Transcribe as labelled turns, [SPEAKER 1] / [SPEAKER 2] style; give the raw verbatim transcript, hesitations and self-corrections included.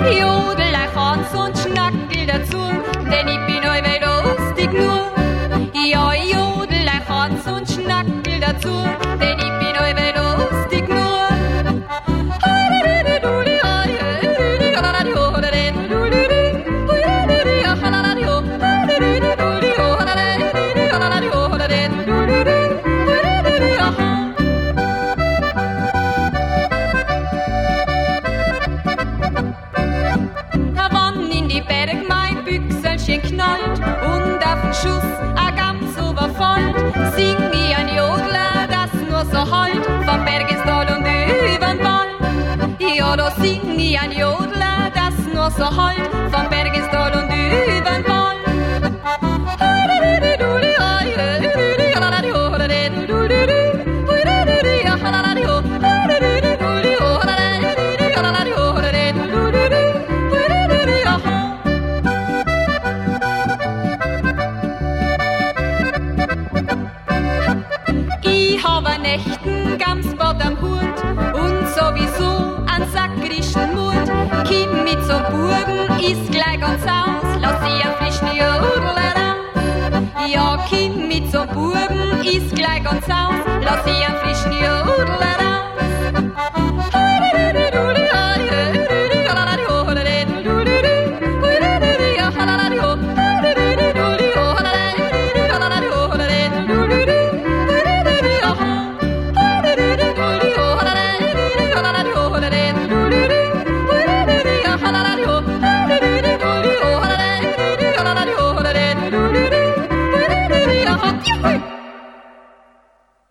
[SPEAKER 1] Jodel, ein Hans und Schnackel dazu, denn ich bin allweil lustig nur. Ja, jodel, ein Hans und Schnackel dazu, denn ich bin allweil lustig nur. Knallt und auf den Schuss a ganz überfallt, sing ich ein Jodler, das nur so halt, vom Bergestal und übern Wald. Ja, da sing ich ein Jodler, das nur so halt, vom Bergestal und übern Wald. Nächten Gamsbad am Hut und sowieso an sakrischen Mut. Kim mit so Burgen ist gleich ganz aus, lass sie ein frischen Jodel raus. Ja, Kim mit so Burgen ist gleich ganz aus, lass sie ein frischen Jodel raus. Hui!